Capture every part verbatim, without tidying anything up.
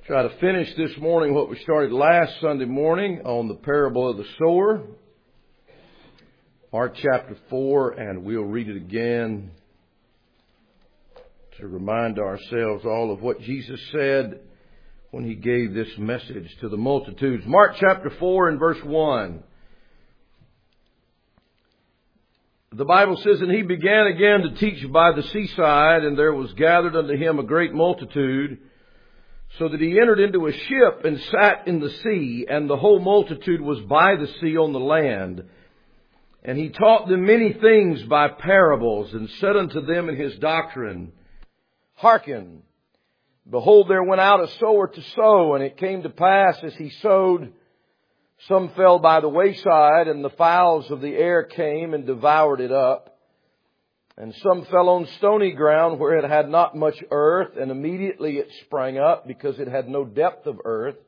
Try to finish this morning what we started last Sunday morning on the parable of the sower. Mark chapter four, and we'll read it again to remind ourselves all of what Jesus said when He gave this message to the multitudes. Mark chapter four and verse one. The Bible says, "And He began again to teach by the seaside, and there was gathered unto Him a great multitude, so that He entered into a ship and sat in the sea, and the whole multitude was by the sea on the land. And He taught them many things by parables, and said unto them in His doctrine, Hearken, behold, there went out a sower to sow, and it came to pass as he sowed, some fell by the wayside, and the fowls of the air came and devoured it up. And some fell on stony ground where it had not much earth, and immediately it sprang up, because it had no depth of earth.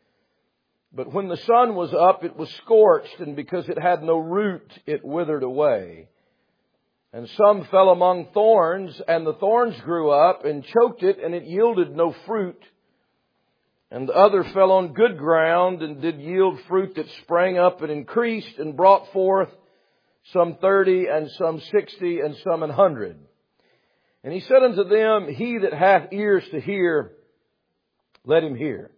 But when the sun was up, it was scorched, and because it had no root, it withered away. And some fell among thorns, and the thorns grew up and choked it, and it yielded no fruit. And the other fell on good ground, and did yield fruit that sprang up and increased, and brought forth some thirty, and some sixty, and some an hundred. And He said unto them, He that hath ears to hear, let him hear.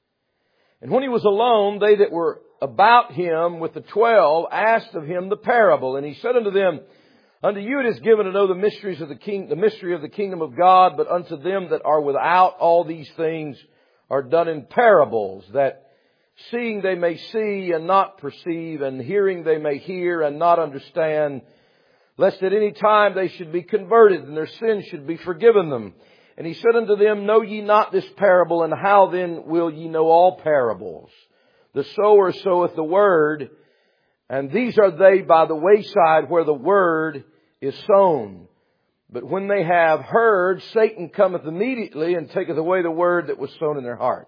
And when He was alone, they that were about Him with the twelve asked of Him the parable. And He said unto them, Unto you it is given to know the mysteries of the king, the mystery of the kingdom of God, but unto them that are without, all these things are done in parables, that seeing they may see and not perceive, and hearing they may hear and not understand, lest at any time they should be converted, and their sins should be forgiven them. And He said unto them, Know ye not this parable, and how then will ye know all parables? The sower soweth the word, and these are they by the wayside where the word is sown. But when they have heard, Satan cometh immediately, and taketh away the word that was sown in their hearts.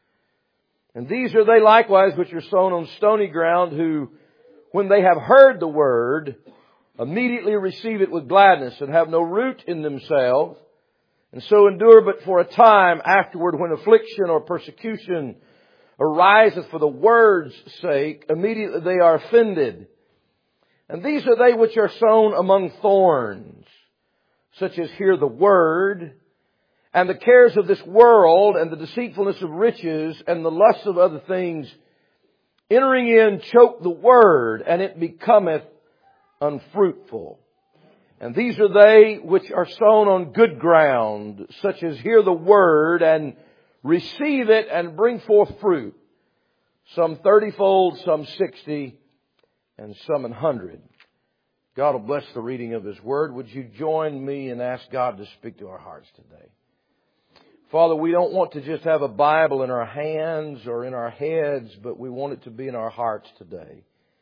And these are they likewise which are sown on stony ground, who, when they have heard the word, immediately receive it with gladness, and have no root in themselves, and so endure but for a time. Afterward, when affliction or persecution ariseth for the word's sake, immediately they are offended. And these are they which are sown among thorns, such as hear the word, and the cares of this world, and the deceitfulness of riches, and the lust of other things, entering in, choke the word, and it becometh unfruitful. And these are they which are sown on good ground, such as hear the word, and receive it, and bring forth fruit, some thirtyfold, some sixty, and some an hundred. God will bless the reading of His word. Would you join me and ask God to speak to our hearts today? Father, we don't want to just have a Bible in our hands or in our heads, but we want it to be in our hearts today.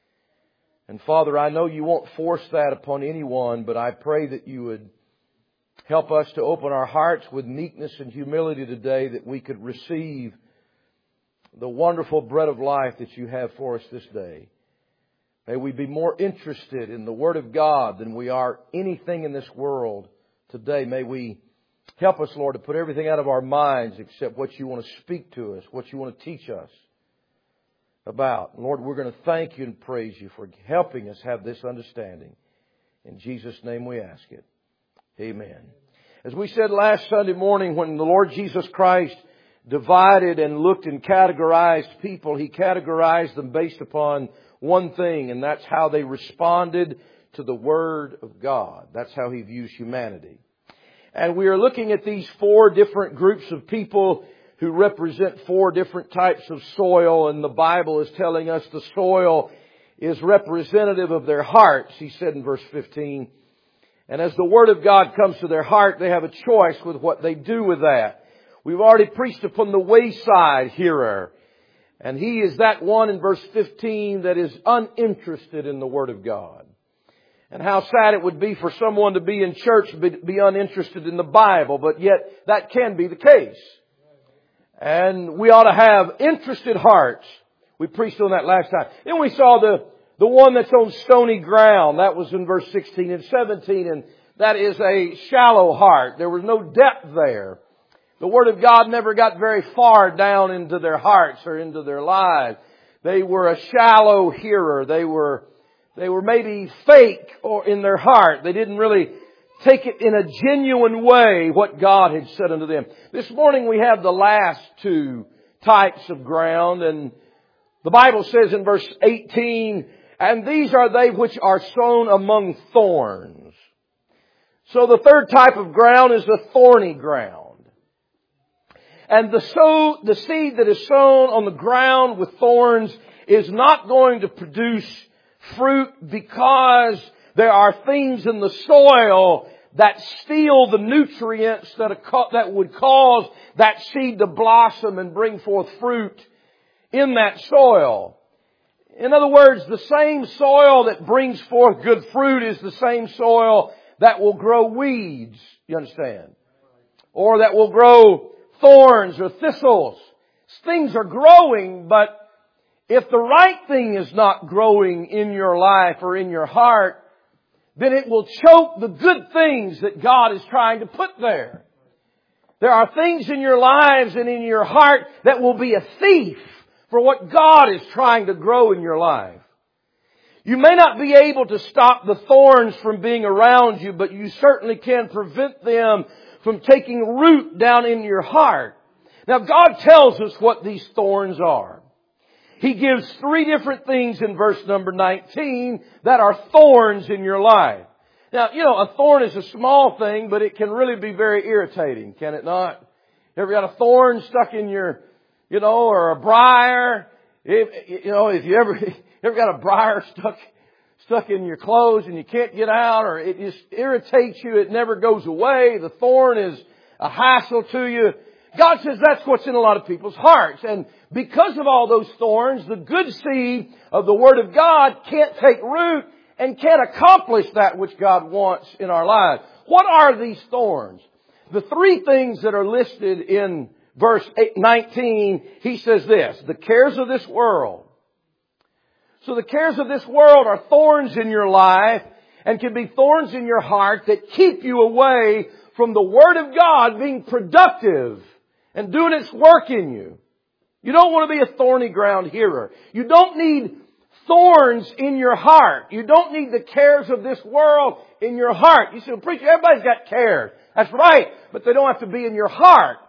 And Father, I know You won't force that upon anyone, but I pray that You would help us to open our hearts with meekness and humility today, that we could receive the wonderful bread of life that You have for us this day. May we be more interested in the Word of God than we are anything in this world today. May we help us, Lord, to put everything out of our minds except what You want to speak to us, what You want to teach us about. Lord, we're going to thank You and praise You for helping us have this understanding. In Jesus' name we ask it. Amen. As we said last Sunday morning, when the Lord Jesus Christ divided and looked and categorized people, He categorized them based upon one thing, and that's how they responded to the Word of God. That's how He views humanity. And we are looking at these four different groups of people who represent four different types of soil. And the Bible is telling us the soil is representative of their hearts, He said in verse fifteen. And as the Word of God comes to their heart, they have a choice with what they do with that. We've already preached upon the wayside hearer. And he is that one in verse fifteen that is uninterested in the Word of God. And how sad it would be for someone to be in church, be uninterested in the Bible, but yet that can be the case. And we ought to have interested hearts. We preached on that last time. Then we saw the, the one that's on stony ground. That was in verse sixteen and seventeen. And that is a shallow heart. There was no depth there. The Word of God never got very far down into their hearts or into their lives. They were a shallow hearer. They were, they were maybe fake or in their heart. They didn't really take it in a genuine way what God had said unto them. This morning we have the last two types of ground, and the Bible says in verse eighteen, and these are they which are sown among thorns. So the third type of ground is the thorny ground. And the sow, the seed that is sown on the ground with thorns is not going to produce fruit because there are things in the soil that steal the nutrients that, that would cause that seed to blossom and bring forth fruit in that soil. In other words, the same soil that brings forth good fruit is the same soil that will grow weeds, you understand? Or that will grow thorns or thistles. Things are growing, but if the right thing is not growing in your life or in your heart, then it will choke the good things that God is trying to put there. There are things in your lives and in your heart that will be a thief for what God is trying to grow in your life. You may not be able to stop the thorns from being around you, but you certainly can prevent them from taking root down in your heart. Now, God tells us what these thorns are. He gives three different things in verse number nineteen that are thorns in your life. Now, you know, a thorn is a small thing, but it can really be very irritating, can it not? You ever got a thorn stuck in your, you know, or a briar? If, you know, if you ever, you ever got a briar stuck, stuck in your clothes and you can't get out, or it just irritates you, it never goes away, the thorn is a hassle to you. God says that's what's in a lot of people's hearts. And because of all those thorns, the good seed of the Word of God can't take root and can't accomplish that which God wants in our lives. What are these thorns? The three things that are listed in verse nineteen, he says this, the cares of this world. So the cares of this world are thorns in your life and can be thorns in your heart that keep you away from the Word of God being productive and doing its work in you. You don't want to be a thorny ground hearer. You don't need thorns in your heart. You don't need the cares of this world in your heart. You say, well, preacher, everybody's got cares. That's right, but they don't have to be in your heart.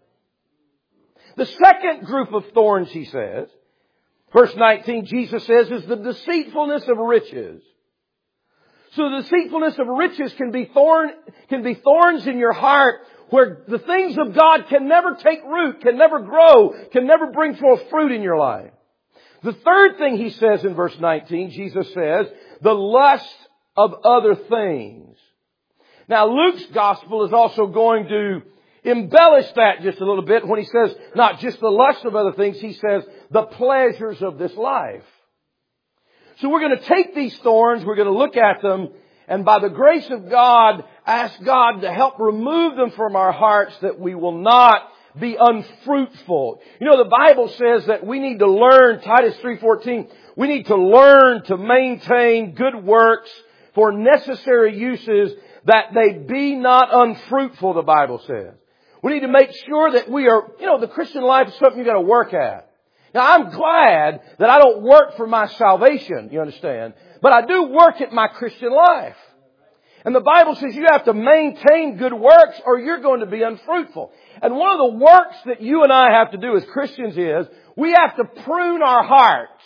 The second group of thorns, he says, verse nineteen, Jesus says, is the deceitfulness of riches. So the deceitfulness of riches can be thorn, can be thorns in your heart where the things of God can never take root, can never grow, can never bring forth fruit in your life. The third thing he says in verse nineteen, Jesus says, the lust of other things. Now Luke's gospel is also going to embellish that just a little bit when he says not just the lust of other things, he says the pleasures of this life. So we're going to take these thorns, we're going to look at them, and by the grace of God, ask God to help remove them from our hearts that we will not be unfruitful. You know, the Bible says that we need to learn, Titus three fourteen, we need to learn to maintain good works for necessary uses that they be not unfruitful, the Bible says. We need to make sure that we are, you know, the Christian life is something you've got to work at. Now, I'm glad that I don't work for my salvation, you understand, but I do work at my Christian life. And the Bible says you have to maintain good works or you're going to be unfruitful. And one of the works that you and I have to do as Christians is we have to prune our hearts.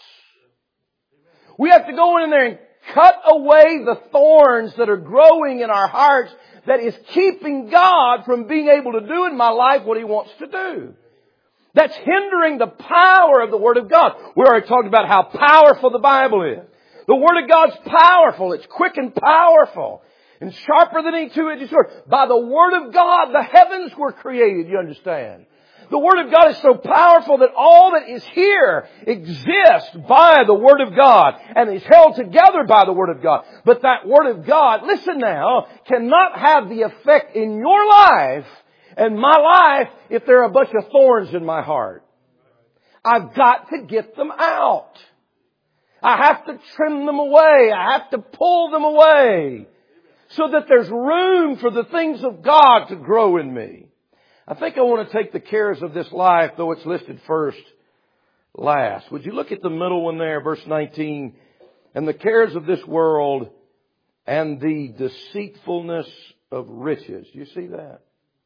We have to go in there and cut away the thorns that are growing in our hearts that is keeping God from being able to do in my life what He wants to do. That's hindering the power of the Word of God. We already talked about how powerful the Bible is. The Word of God's powerful. It's quick and powerful. And sharper than any two-edged sword. By the Word of God, the heavens were created, you understand. The Word of God is so powerful that all that is here exists by the Word of God and is held together by the Word of God. But that Word of God, listen now, cannot have the effect in your life and my life if there are a bunch of thorns in my heart. I've got to get them out. I have to trim them away. I have to pull them away so that there's room for the things of God to grow in me. I think I want to take the cares of this life, though it's listed first, last. Would you look at the middle one there, verse nineteen? And the cares of this world and the deceitfulness of riches. You see that?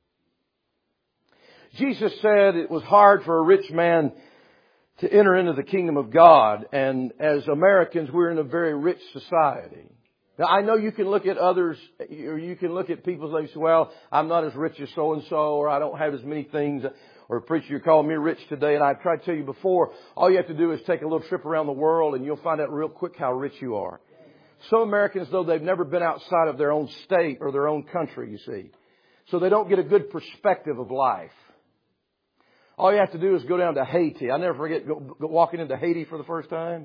Jesus said it was hard for a rich man to enter into the kingdom of God. And as Americans, we're in a very rich society. Now, I know you can look at others, or you can look at people and say, well, I'm not as rich as so-and-so, or I don't have as many things. Or, preacher, you're calling me rich today. And I've tried to tell you before, all you have to do is take a little trip around the world and you'll find out real quick how rich you are. Some Americans, though, they've never been outside of their own state or their own country, you see. So they don't get a good perspective of life. All you have to do is go down to Haiti. I never forget go, go walking into Haiti for the first time.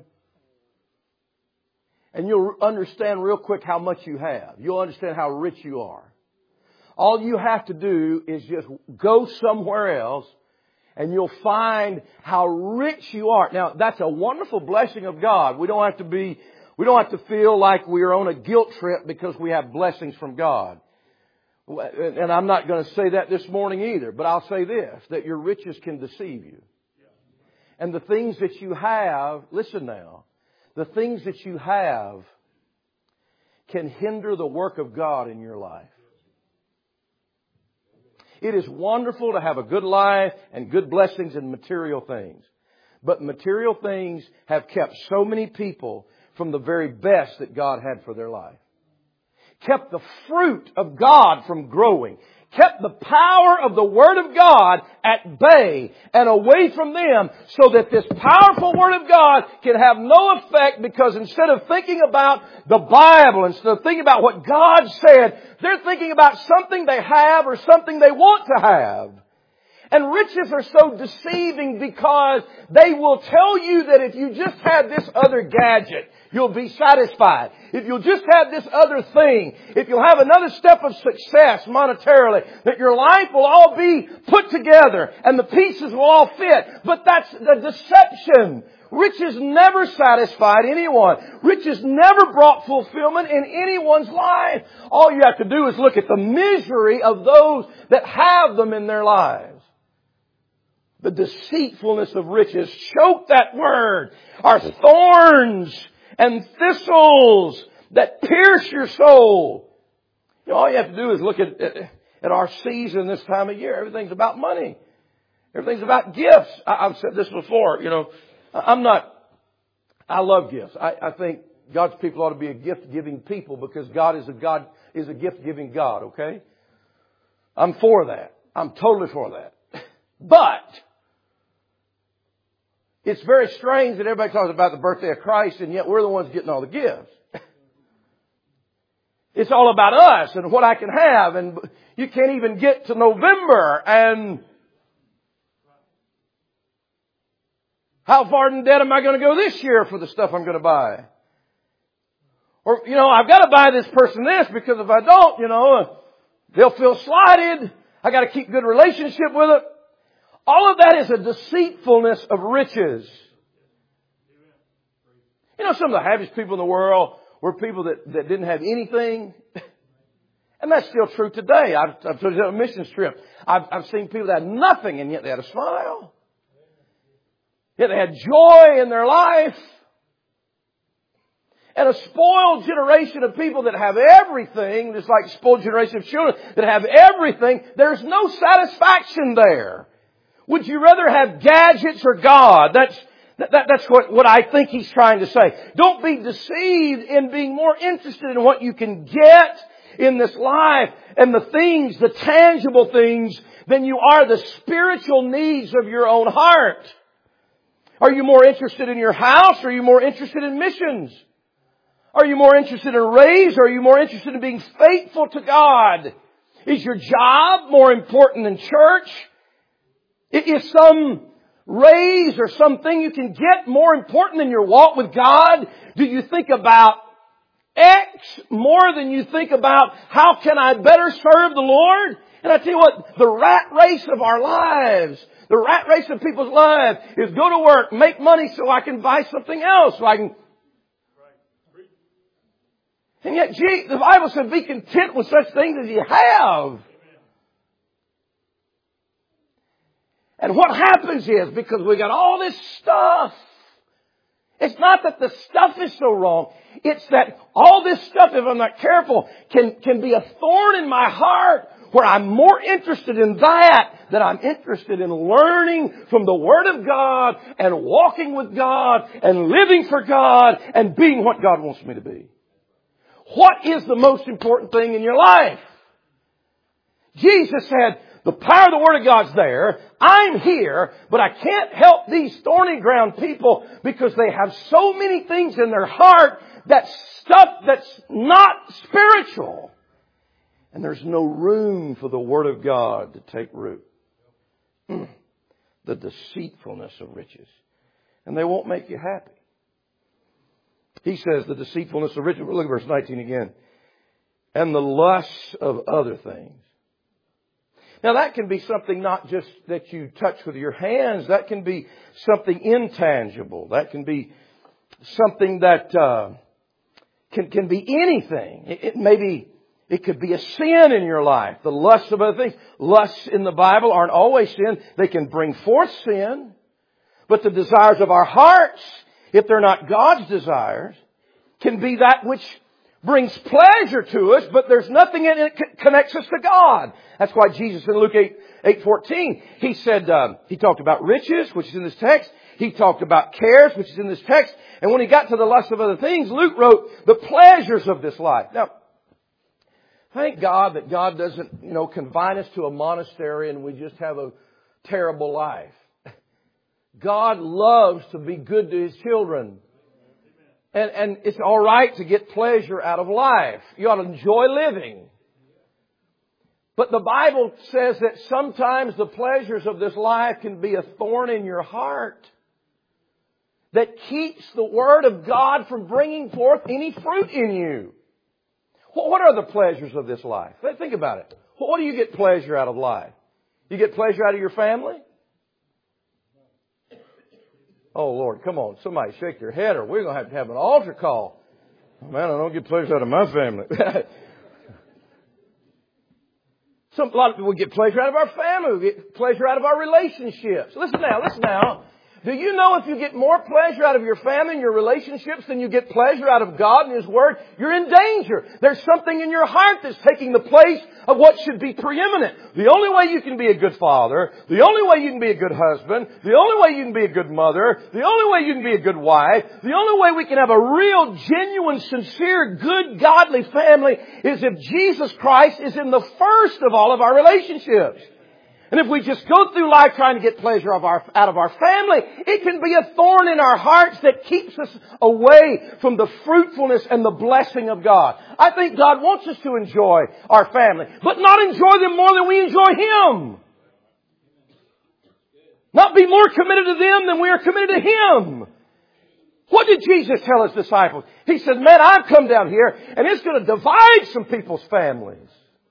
And you'll understand real quick how much you have. You'll understand how rich you are. All you have to do is just go somewhere else and you'll find how rich you are. Now, that's a wonderful blessing of God. We don't have to be, we don't have to feel like we are on a guilt trip because we have blessings from God. And I'm not going to say that this morning either, but I'll say this, that your riches can deceive you. And the things that you have, listen now, the things that you have can hinder the work of God in your life. It is wonderful to have a good life and good blessings and material things. But material things have kept so many people from the very best that God had for their life. Kept the fruit of God from growing. Kept the power of the Word of God at bay and away from them so that this powerful Word of God can have no effect, because instead of thinking about the Bible, instead of thinking about what God said, they're thinking about something they have or something they want to have. And riches are so deceiving because they will tell you that if you just had this other gadget, you'll be satisfied. If you'll just have this other thing, if you'll have another step of success monetarily, that your life will all be put together and the pieces will all fit. But that's the deception. Riches never satisfied anyone. Riches never brought fulfillment in anyone's life. All you have to do is look at the misery of those that have them in their lives. The deceitfulness of riches, choke that word, are thorns and thistles that pierce your soul. You know, all you have to do is look at, at, at our season this time of year. Everything's about money. Everything's about gifts. I, I've said this before, you know, I'm not, I love gifts. I, I think God's people ought to be a gift-giving people because God is a God, is a gift-giving God, okay? I'm for that. I'm totally for that. But it's very strange that everybody talks about the birthday of Christ and yet we're the ones getting all the gifts. It's all about us and what I can have, and you can't even get to November and how far in debt am I going to go this year for the stuff I'm going to buy? Or, you know, I've got to buy this person this because if I don't, you know, they'll feel slighted. I got to keep good relationship with it. All of that is a deceitfulness of riches. You know, some of the happiest people in the world were people that, that didn't have anything. And that's still true today. I've, I've told you on a missions trip. I've, I've seen people that had nothing and yet they had a smile. Yet they had joy in their life. And a spoiled generation of people that have everything, just like a spoiled generation of children that have everything, there's no satisfaction there. Would you rather have gadgets or God? That's, that, that's what, what I think he's trying to say. Don't be deceived in being more interested in what you can get in this life and the things, the tangible things, than you are the spiritual needs of your own heart. Are you more interested in your house or are you more interested in missions? Are you more interested in raise or are you more interested in being faithful to God? Is your job more important than church? Is some raise or something you can get more important than your walk with God? Do you think about X more than you think about how can I better serve the Lord? And I tell you what, the rat race of our lives, the rat race of people's lives is go to work, make money so I can buy something else, so I can. And yet, gee, the Bible said be content with such things as you have. And what happens is, because we got all this stuff, it's not that the stuff is so wrong. It's that all this stuff, if I'm not careful, can, can be a thorn in my heart where I'm more interested in that than I'm interested in learning from the Word of God and walking with God and living for God and being what God wants me to be. What is the most important thing in your life? Jesus said, the power of the Word of God's there. I'm here, but I can't help these thorny ground people because they have so many things in their heart, that stuff that's not spiritual. And there's no room for the Word of God to take root. The deceitfulness of riches. And they won't make you happy. He says the deceitfulness of riches. Look at verse nineteen again. And the lusts of other things. Now that can be something not just that you touch with your hands. That can be something intangible. That can be something that uh, can, can be anything. It, it may be... It could be a sin in your life. The lust of other things. Lusts in the Bible aren't always sin. They can bring forth sin. But the desires of our hearts, if they're not God's desires, can be that which brings pleasure to us, but there's nothing in it that connects us to God. That's why Jesus in Luke eight, eight fourteen, He said, um, He talked about riches, which is in this text. He talked about cares, which is in this text. And when He got to the lust of other things, Luke wrote the pleasures of this life. Now, thank God that God doesn't, you know, confine us to a monastery and we just have a terrible life. God loves to be good to His children. And, and it's all right to get pleasure out of life. You ought to enjoy living. But the Bible says that sometimes the pleasures of this life can be a thorn in your heart that keeps the Word of God from bringing forth any fruit in you. What are the pleasures of this life? Think about it. What do you get pleasure out of life? You get pleasure out of your family? Oh, Lord, come on. Somebody shake your head or we're going to have to have an altar call. Man, I don't get pleasure out of my family. Some, a lot of people get pleasure out of our family. We get pleasure out of our relationships. Listen now, listen now. Do you know if you get more pleasure out of your family and your relationships than you get pleasure out of God and His Word, you're in danger. There's something in your heart that's taking the place of what should be preeminent. The only way you can be a good father, the only way you can be a good husband, the only way you can be a good mother, the only way you can be a good wife, the only way we can have a real, genuine, sincere, good, godly family is if Jesus Christ is in the first of all of our relationships. And if we just go through life trying to get pleasure of our, out of our family, it can be a thorn in our hearts that keeps us away from the fruitfulness and the blessing of God. I think God wants us to enjoy our family, but not enjoy them more than we enjoy Him. Not be more committed to them than we are committed to Him. What did Jesus tell His disciples? He said, man, I've come down here and it's going to divide some people's families.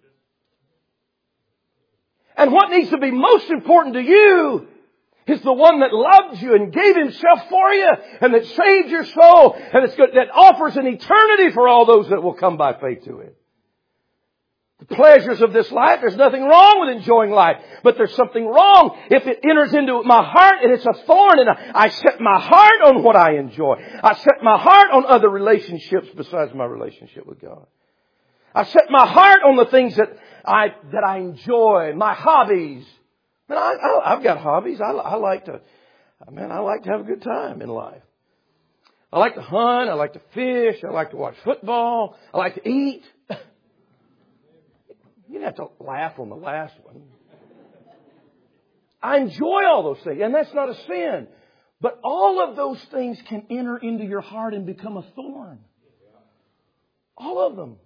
And what needs to be most important to you is the one that loved you and gave Himself for you and that saved your soul and it's good, that offers an eternity for all those that will come by faith to Him. The pleasures of this life, there's nothing wrong with enjoying life, but there's something wrong if it enters into my heart and it's a thorn and I, I set my heart on what I enjoy. I set my heart on other relationships besides my relationship with God. I set my heart on the things that I that I enjoy, my hobbies. Man, I, I, I've got hobbies. I, I like to, man, I like to have a good time in life. I like to hunt. I like to fish. I like to watch football. I like to eat. You didn't have to laugh on the last one. I enjoy all those things, and that's not a sin. But all of those things can enter into your heart and become a thorn. All of them.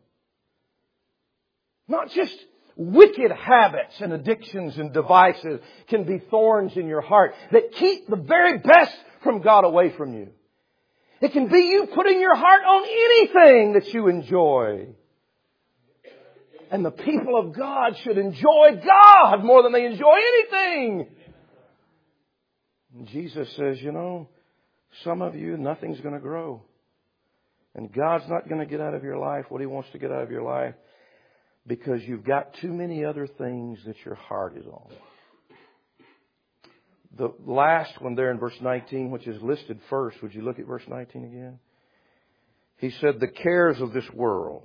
Not just wicked habits and addictions and devices can be thorns in your heart that keep the very best from God away from you. It can be you putting your heart on anything that you enjoy. And the people of God should enjoy God more than they enjoy anything. And Jesus says, you know, some of you, nothing's going to grow. And God's not going to get out of your life what He wants to get out of your life. Because you've got too many other things that your heart is on. the last one there in verse nineteen, which is listed first. Would you look at verse nineteen again? He said, the cares of this world.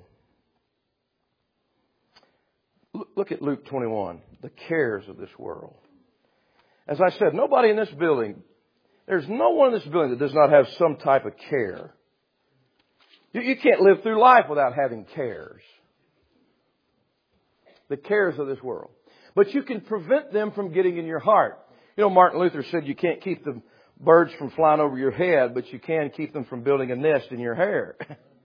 Look at Luke twenty-one. The cares of this world. As I said, nobody in this building, there's no one in this building that does not have some type of care. You, you can't live through life without having cares. The cares of this world. But you can prevent them from getting in your heart. You know, Martin Luther said you can't keep the birds from flying over your head, but you can keep them from building a nest in your hair.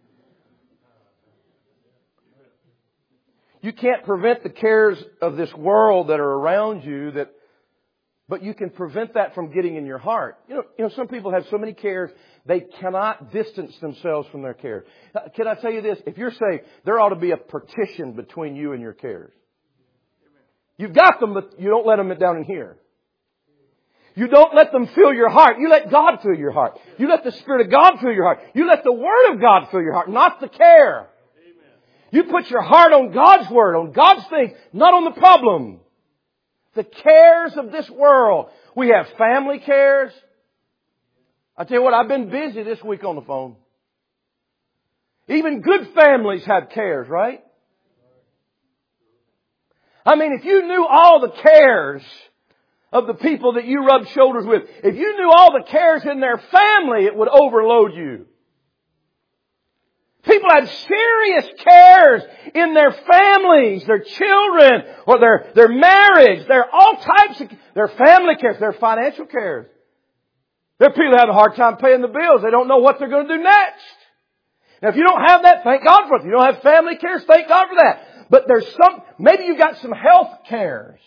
You can't prevent the cares of this world that are around you, that, but you can prevent that from getting in your heart. You know, you know, some people have so many cares, they cannot distance themselves from their cares. Can I tell you this? If you're saved, there ought to be a partition between you and your cares. You've got them, but you don't let them down in here. You don't let them fill your heart. You let God fill your heart. You let the Spirit of God fill your heart. You let the Word of God fill your heart, not the care. You put your heart on God's Word, on God's things, not on the problem. The cares of this world. We have family cares. I tell you what, I've been busy this week on the phone. Even good families have cares, right? I mean, if you knew all the cares of the people that you rub shoulders with, if you knew all the cares in their family, it would overload you. People have serious cares in their families, their children, or their, their marriage. There are all types of, their family cares, their financial cares. There are people that have a hard time paying the bills. They don't know what they're going to do next. Now, if you don't have that, thank God for it. If you don't have family cares, thank God for that. But there's some, maybe you've got some health cares.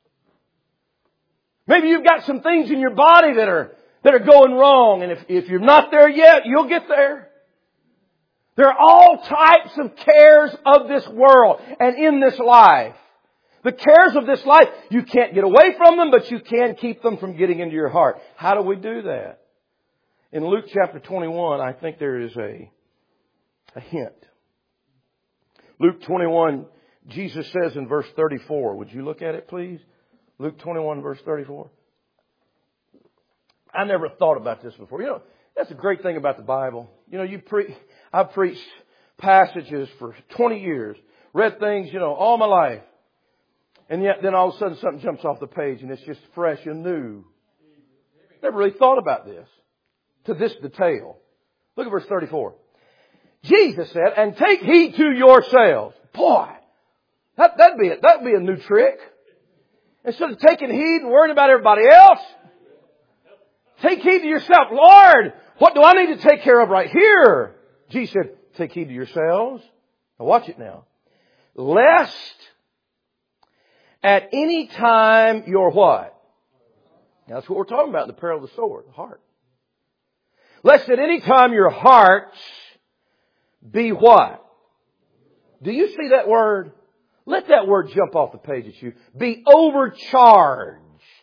Maybe you've got some things in your body that are, that are going wrong. And if, if you're not there yet, you'll get there. There are all types of cares of this world and in this life. The cares of this life, you can't get away from them, but you can keep them from getting into your heart. How do we do that? In Luke chapter twenty-one, I think there is a, a hint. Luke twenty-one, Jesus says in verse thirty-four. Would you look at it, please? Luke twenty-one, verse thirty-four. I never thought about this before. You know, that's a great thing about the Bible. You know, you pre- I've preached passages for twenty years, read things, you know, all my life. And yet then all of a sudden something jumps off the page and it's just fresh and new. Never really thought about this to this detail. Look at verse thirty-four. Jesus said, and take heed to yourselves. Boy, that, that'd be a, that'd be a new trick. Instead of taking heed and worrying about everybody else, take heed to yourself. Lord, what do I need to take care of right here? Jesus said, take heed to yourselves. Now watch it now. Lest at any time your what? Now that's what we're talking about, the peril of the sword, the heart. Lest at any time your hearts be what? Do you see that word? Let that word jump off the page at you. Be overcharged.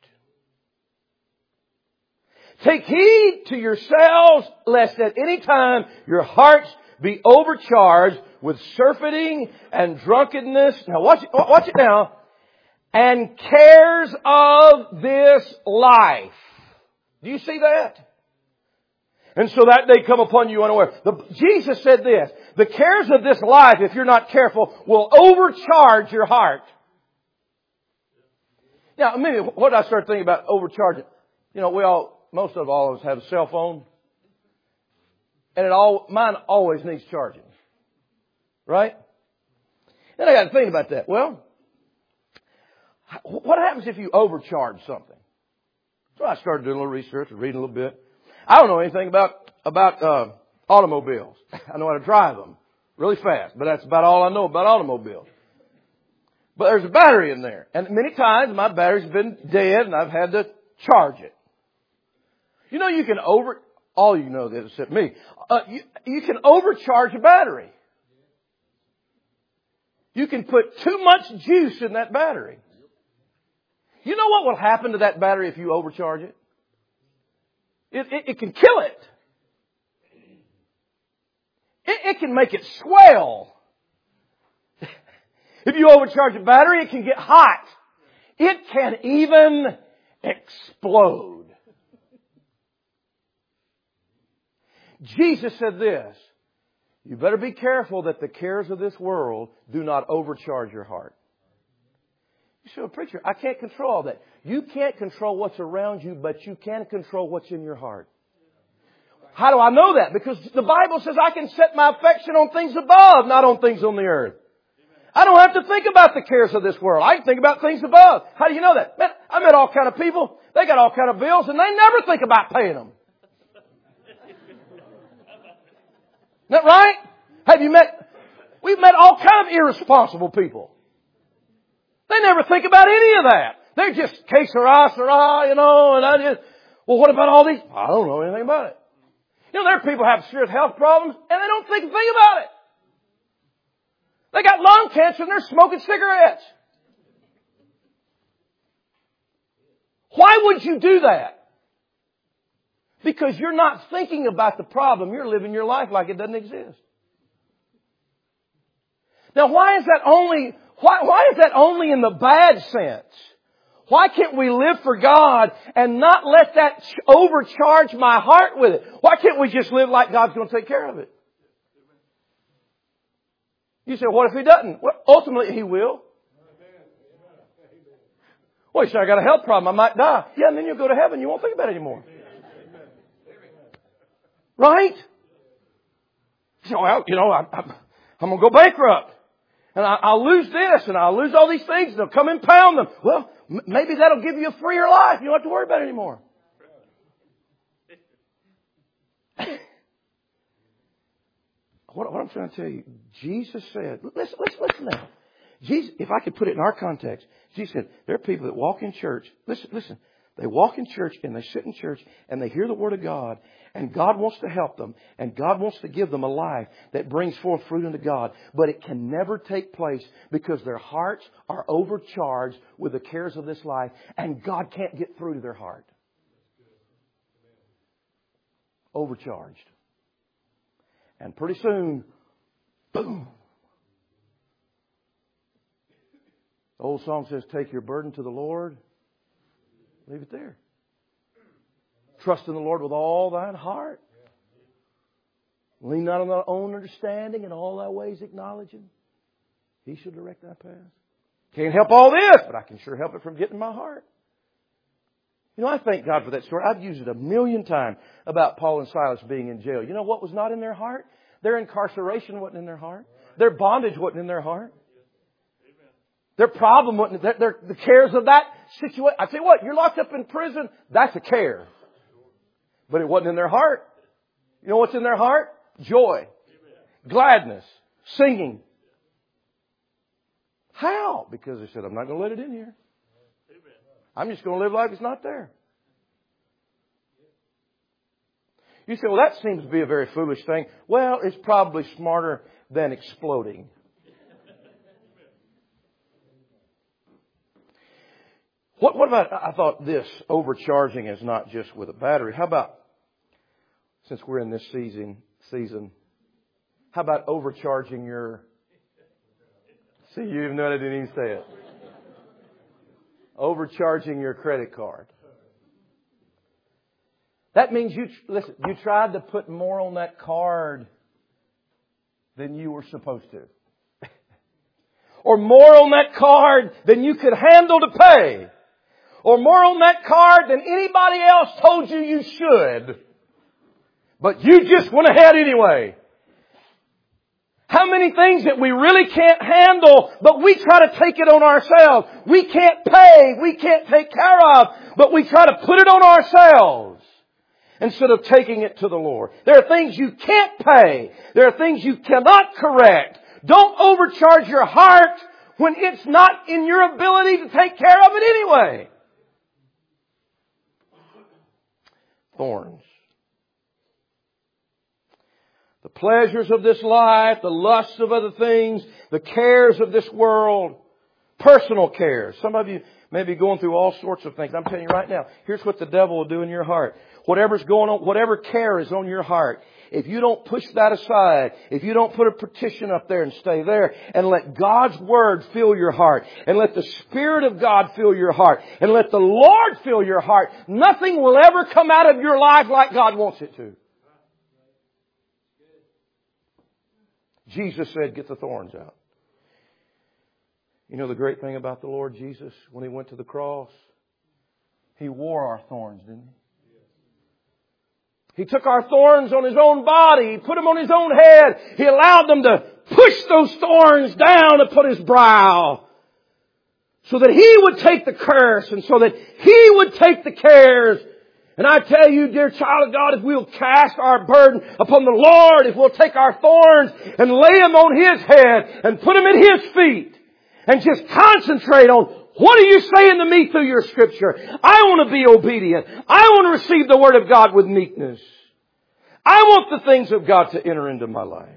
Take heed to yourselves, lest at any time your hearts be overcharged with surfeiting and drunkenness. Now watch it, watch it now. And cares of this life. Do you see that? And so that day come upon you unaware. The, Jesus said this, the cares of this life, if you're not careful, will overcharge your heart. Now, maybe what did I start thinking about overcharging? You know, we all, most of all of us have a cell phone. And it all, mine always needs charging. Right? Then I got to think about that. Well, what happens if you overcharge something? So I started doing a little research and reading a little bit. I don't know anything about, about, uh, automobiles. I know how to drive them really fast, but that's about all I know about automobiles. But there's a battery in there. And many times my battery's been dead and I've had to charge it. You know, you can over, all you know that except me, uh, you, you can overcharge a battery. You can put too much juice in that battery. You know what will happen to that battery if you overcharge it? It, it, it can kill it. it. It can make it swell. If you overcharge a battery, it can get hot. It can even explode. Jesus said this, you better be careful that the cares of this world do not overcharge your heart. You say, well, preacher, I can't control all that. You can't control what's around you, but you can control what's in your heart. How do I know that? Because the Bible says I can set my affection on things above, not on things on the earth. I don't have to think about the cares of this world. I can think about things above. How do you know that? Man, I met all kind of people. They got all kind of bills and they never think about paying them. Isn't that right? Have you met, we've met all kind of irresponsible people. They never think about any of that. They're just que sera, sera, you know, and I just, well, what about all these? I don't know anything about it. You know, there are people who have serious health problems and they don't think a thing about it. They got lung cancer and they're smoking cigarettes. Why would you do that? Because you're not thinking about the problem. You're living your life like it doesn't exist. Now, why is that only, why, why is that only in the bad sense? Why can't we live for God and not let that overcharge my heart with it? Why can't we just live like God's going to take care of it? You say, what if He doesn't? Well, ultimately He will. Well, you say, I got a health problem. I might die. Yeah, and then you'll go to heaven. You won't think about it anymore. Right? So, well, you know, I, I, I'm going to go bankrupt. And I, I'll lose this and I'll lose all these things. And they'll come and pound them. Well, m- maybe that'll give you a freer life. You don't have to worry about it anymore. What, what I'm trying to tell you, Jesus said, listen, listen, listen now. Jesus, if I could put it in our context, Jesus said, there are people that walk in church. Listen, listen. They walk in church and they sit in church and they hear the Word of God and God wants to help them and God wants to give them a life that brings forth fruit unto God. But it can never take place because their hearts are overcharged with the cares of this life and God can't get through to their heart. Overcharged. And pretty soon, boom. The old song says, take your burden to the Lord. Leave it there. Trust in the Lord with all thine heart. Lean not on thy own understanding, in all thy ways acknowledge Him. He shall direct thy path. Can't help all this, but I can sure help it from getting in my heart. You know, I thank God for that story. I've used it a million times about Paul and Silas being in jail. You know what was not in their heart? Their incarceration wasn't in their heart. Their bondage wasn't in their heart. Their problem wasn't, their, their, the cares of that situation. I tell you what, you're locked up in prison, that's a care. But it wasn't in their heart. You know what's in their heart? Joy. Gladness. Singing. How? Because they said, I'm not going to let it in here. I'm just going to live like it's not there. You say, well, that seems to be a very foolish thing. Well, it's probably smarter than exploding. What, what about, I thought this, overcharging is not just with a battery. How about, since we're in this season, season, how about overcharging your, see, you even know I didn't even say it. Overcharging your credit card. That means you, listen, you tried to put more on that card than you were supposed to. Or more on that card than you could handle to pay. Or more on that card than anybody else told you you should. But you just went ahead anyway. How many things that we really can't handle, but we try to take it on ourselves. We can't pay, we can't take care of, but we try to put it on ourselves instead of taking it to the Lord. There are things you can't pay. There are things you cannot correct. Don't overcharge your heart when it's not in your ability to take care of it anyway. Thorns. The pleasures of this life, the lusts of other things, the cares of this world, personal cares. Some of you may be going through all sorts of things. I'm telling you right now, here's what the devil will do in your heart. Whatever's going on, whatever care is on your heart, if you don't push that aside, if you don't put a petition up there and stay there and let God's Word fill your heart and let the Spirit of God fill your heart and let the Lord fill your heart, nothing will ever come out of your life like God wants it to. Jesus said, get the thorns out. You know the great thing about the Lord Jesus, when He went to the cross, He wore our thorns, didn't He? He took our thorns on His own body. He put them on His own head. He allowed them to push those thorns down upon His brow, so that He would take the curse and so that He would take the cares. And I tell you, dear child of God, if we'll cast our burden upon the Lord, if we'll take our thorns and lay them on His head and put them at His feet and just concentrate on, what are you saying to me through your Scripture? I want to be obedient. I want to receive the Word of God with meekness. I want the things of God to enter into my life.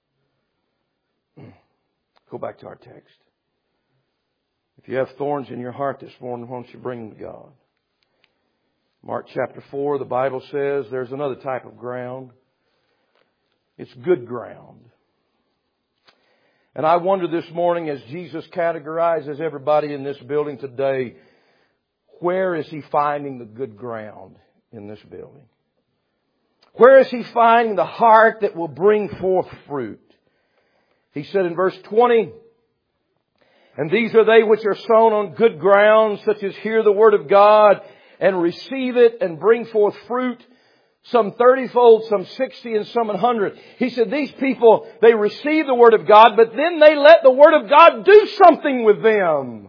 Go back to our text. If you have thorns in your heart this morning, why don't you bring them to God? Mark chapter four, the Bible says there's another type of ground. It's good ground. And I wonder this morning, as Jesus categorizes everybody in this building today, where is He finding the good ground in this building? Where is He finding the heart that will bring forth fruit? He said in verse twenty, and these are they which are sown on good ground, such as hear the Word of God and receive it and bring forth fruit, some thirty-fold, some sixty, and some a hundred. He said these people, they receive the Word of God, but then they let the Word of God do something with them.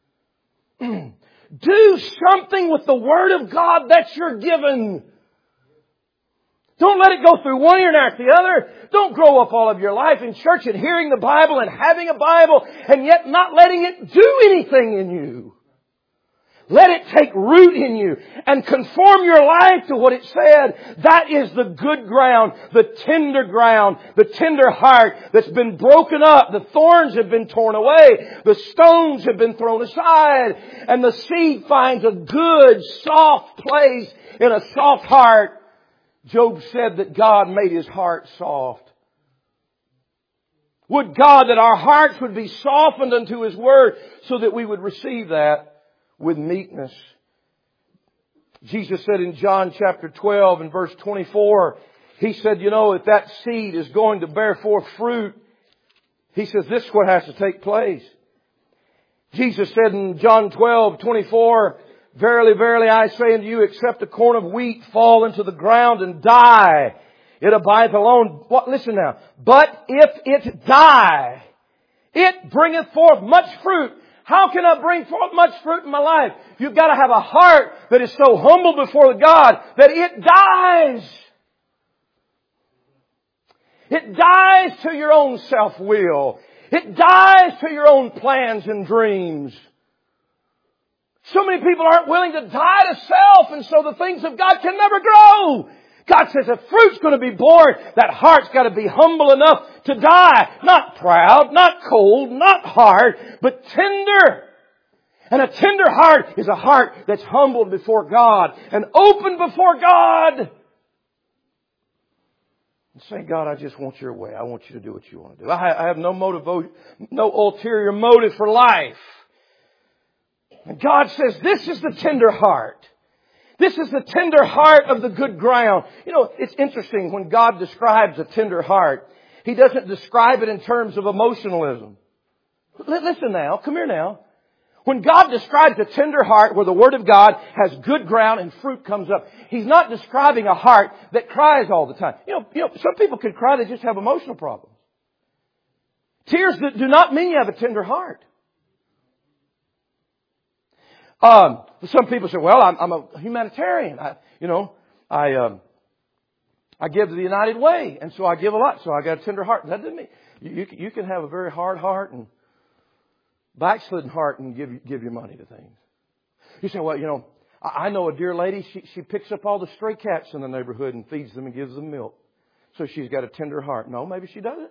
Do something with the Word of God that you're given. Don't let it go through one ear and out the other. Don't grow up all of your life in church and hearing the Bible and having a Bible and yet not letting it do anything in you. Let it take root in you and conform your life to what it said. That is the good ground, the tender ground, the tender heart that's been broken up. The thorns have been torn away. The stones have been thrown aside. And the seed finds a good, soft place in a soft heart. Job said that God made his heart soft. Would God that our hearts would be softened unto His Word so that we would receive that with meekness. Jesus said in John chapter twelve and verse twenty-four, He said, you know, if that seed is going to bear forth fruit, He says this is what has to take place. Jesus said in John twelve twenty-four, verily, verily, I say unto you, except a corn of wheat fall into the ground and die, it abideth alone. What? Listen now. But if it die, it bringeth forth much fruit. How can I bring forth much fruit in my life? You've got to have a heart that is so humble before God that it dies. It dies to your own self-will. It dies to your own plans and dreams. So many people aren't willing to die to self, and so the things of God can never grow. God says if fruit's going to be born, that heart's got to be humble enough to die. Not proud, not cold, not hard, but tender. And a tender heart is a heart that's humbled before God and open before God. And say, God, I just want your way. I want you to do what you want to do. I have no motive, no ulterior motive for life. And God says, this is the tender heart. This is the tender heart of the good ground. You know, it's interesting when God describes a tender heart, He doesn't describe it in terms of emotionalism. Listen now, come here now. When God describes a tender heart where the Word of God has good ground and fruit comes up, He's not describing a heart that cries all the time. You know, you know, some people can cry, they just have emotional problems. Tears that do not mean you have a tender heart. Um, some people say, well, I'm, I'm a humanitarian. I, you know, I, um, I give to the United Way, and so I give a lot, so I got a tender heart. That doesn't mean, you, you can have a very hard heart and backslidden heart and give, give your money to things. You say, well, you know, I, I know a dear lady, she, she picks up all the stray cats in the neighborhood and feeds them and gives them milk. So she's got a tender heart. No, maybe she doesn't.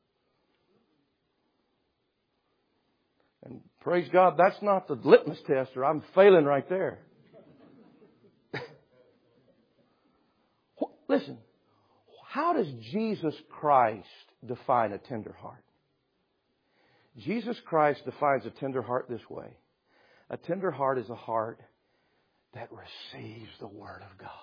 And praise God, that's not the litmus test, or I'm failing right there. Listen, How does Jesus Christ define a tender heart? Jesus Christ defines a tender heart this way. A tender heart is a heart that receives the Word of God.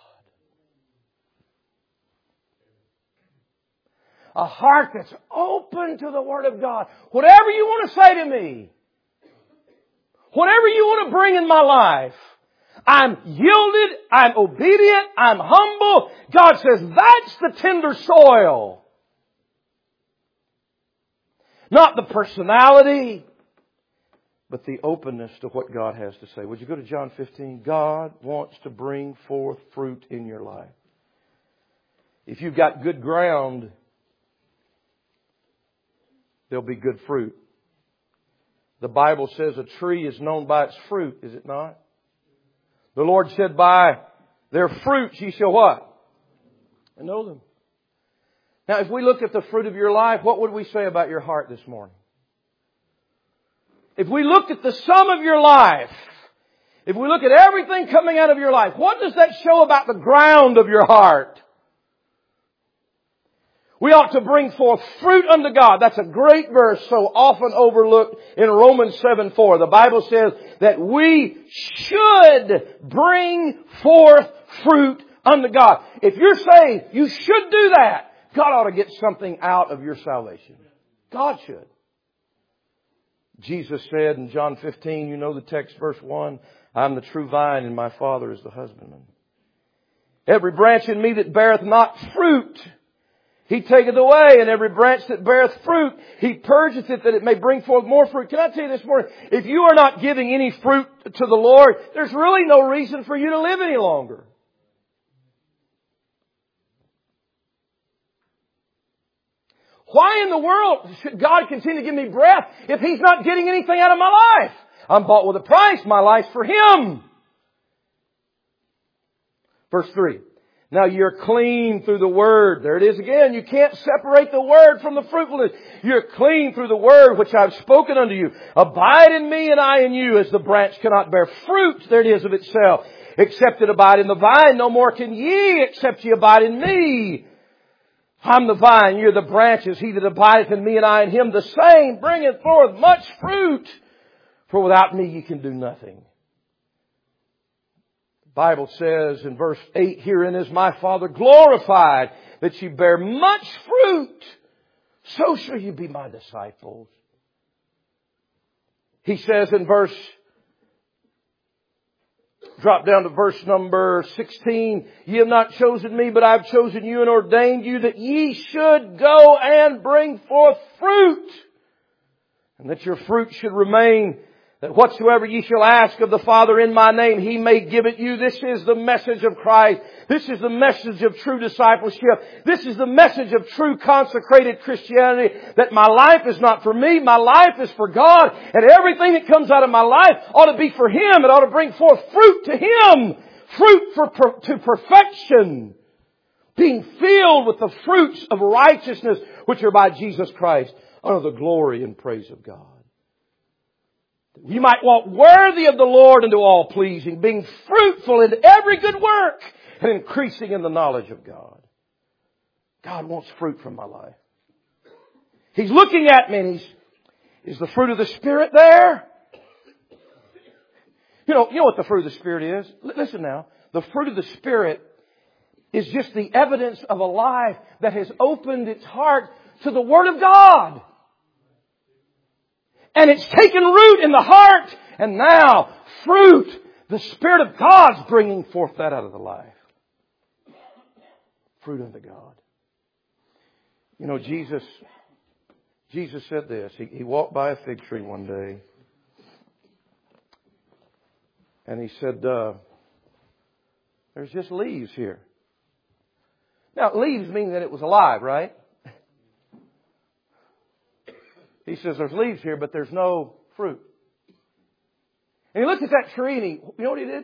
A heart that's open to the Word of God. Whatever you want to say to me, whatever you want to bring in my life, I'm yielded, I'm obedient, I'm humble. God says that's the tender soil. Not the personality, but the openness to what God has to say. Would you go to John fifteen? God wants to bring forth fruit in your life. If you've got good ground, there'll be good fruit. The Bible says a tree is known by its fruit, is it not? The Lord said, by their fruits ye shall what? I know them. Now, if we look at the fruit of your life, what would we say about your heart this morning? If we looked at the sum of your life, if we look at everything coming out of your life, what does that show about the ground of your heart? We ought to bring forth fruit unto God. That's a great verse so often overlooked in Romans seven four. The Bible says that we should bring forth fruit unto God. If you're saved, you should do that. God ought to get something out of your salvation. God should. Jesus said in John fifteen, you know the text, verse one, I'm the true vine and my Father is the husbandman. Every branch in me that beareth not fruit, He taketh away, and every branch that beareth fruit, He purgeth it that it may bring forth more fruit. Can I tell you this morning, if you are not giving any fruit to the Lord, there's really no reason for you to live any longer. Why in the world should God continue to give me breath if He's not getting anything out of my life? I'm bought with a price. My life's for Him. Verse three. Now you're clean through the Word. There it is again. You can't separate the Word from the fruitfulness. You're clean through the Word which I've spoken unto you. Abide in me and I in you, as the branch cannot bear fruit, there it is, of itself, except it abide in the vine. No more can ye, except ye abide in me. I'm the vine, you're the branches. He that abideth in me and I in him, the same bringeth forth much fruit. For without me ye can do nothing. The Bible says in verse eight, herein is my Father glorified, that ye bear much fruit. So shall you be my disciples. He says in verse, drop down to verse number sixteen. Ye have not chosen me, but I have chosen you and ordained you that ye should go and bring forth fruit. And that your fruit should remain. That whatsoever ye shall ask of the Father in my name, He may give it you. This is the message of Christ. This is the message of true discipleship. This is the message of true consecrated Christianity. That my life is not for me. My life is for God. And everything that comes out of my life ought to be for Him. It ought to bring forth fruit to Him. Fruit for, per, to perfection. Being filled with the fruits of righteousness which are by Jesus Christ, unto the glory and praise of God. You might walk worthy of the Lord unto all pleasing, being fruitful in every good work and increasing in the knowledge of God. God wants fruit from my life. He's looking at me and He's, is the fruit of the Spirit there? You know, you know what the fruit of the Spirit is? L- listen now. The fruit of the Spirit is just the evidence of a life that has opened its heart to the Word of God. And it's taken root in the heart. And now, fruit, the Spirit of God's bringing forth that out of the life. Fruit unto God. You know, Jesus, Jesus said this. He, he walked by a fig tree one day. And He said, uh, there's just leaves here. Now, leaves mean that it was alive, right? He says, there's leaves here, but there's no fruit. And he looked at that tree and he, you know what he did?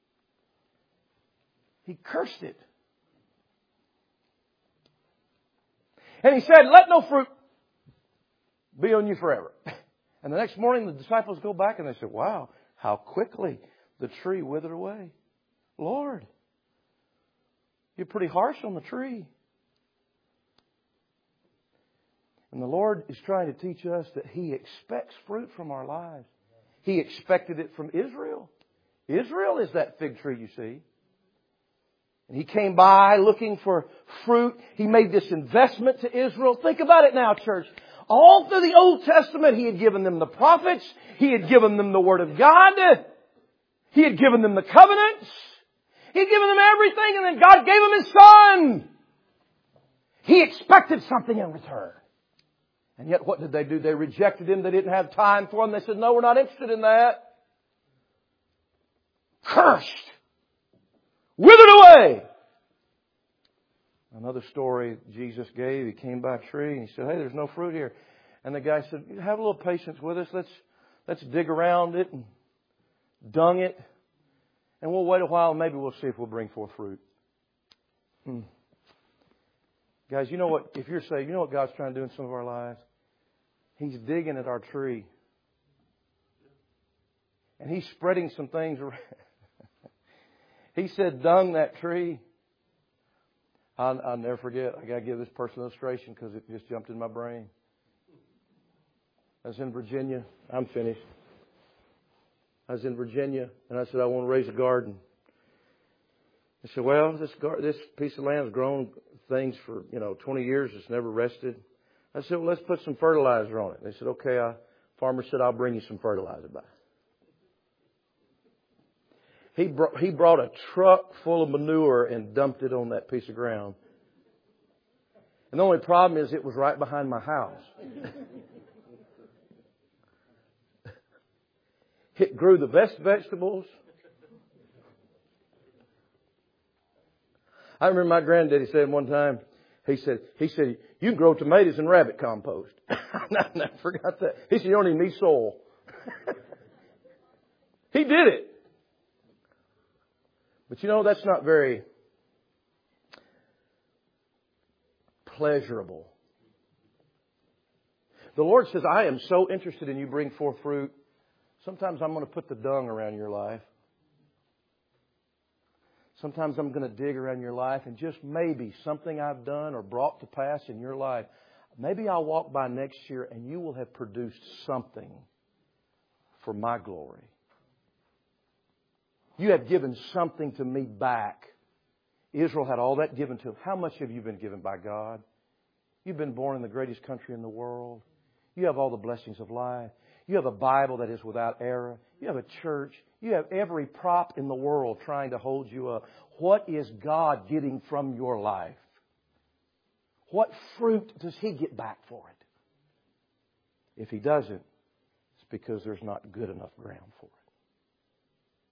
He cursed it. And he said, let no fruit be on you forever. And the next morning the disciples go back and they said, wow, how quickly the tree withered away. Lord, you're pretty harsh on the tree. And the Lord is trying to teach us that He expects fruit from our lives. He expected it from Israel. Israel is that fig tree you see. And He came by looking for fruit. He made this investment to Israel. Think about it now, church. All through the Old Testament, He had given them the prophets. He had given them the Word of God. He had given them the covenants. He had given them everything, and then God gave them His Son. He expected something in return. And yet what did they do? They rejected Him. They didn't have time for Him. They said, no, we're not interested in that. Cursed. Withered away. Another story Jesus gave. He came by a tree and He said, hey, there's no fruit here. And the guy said, have a little patience with us. Let's, let's dig around it and dung it. And we'll wait a while and maybe we'll see if we'll bring forth fruit. Hmm. Guys, you know what? If you're saved, you know what God's trying to do in some of our lives? He's digging at our tree. And He's spreading some things around. He said, dung that tree. I'll, I'll never forget. I got to give this person an illustration because it just jumped in my brain. I was in Virginia. I'm finished. I was in Virginia and I said, I want to raise a garden. I said, well, this gar- this piece of land has grown things for, you know, twenty years. It's never rested. I said, well, let's put some fertilizer on it. They said, okay. I, farmer said, I'll bring you some fertilizer back. He brought, he brought a truck full of manure and dumped it on that piece of ground. And the only problem is it was right behind my house. It grew the best vegetables. I remember my granddaddy said one time, he said, he said, you can grow tomatoes in rabbit compost. I never forgot that. He said, you don't even need soil. He did it. But you know, that's not very pleasurable. The Lord says, I am so interested in you bring forth fruit. Sometimes I'm going to put the dung around your life. Sometimes I'm going to dig around your life and just maybe something I've done or brought to pass in your life, maybe I'll walk by next year and you will have produced something for my glory. You have given something to me back. Israel had all that given to them. How much have you been given by God? You've been born in the greatest country in the world. You have all the blessings of life. You have a Bible that is without error. You have a church. You have every prop in the world trying to hold you up. What is God getting from your life? What fruit does He get back for it? If He doesn't, it's because there's not good enough ground for it.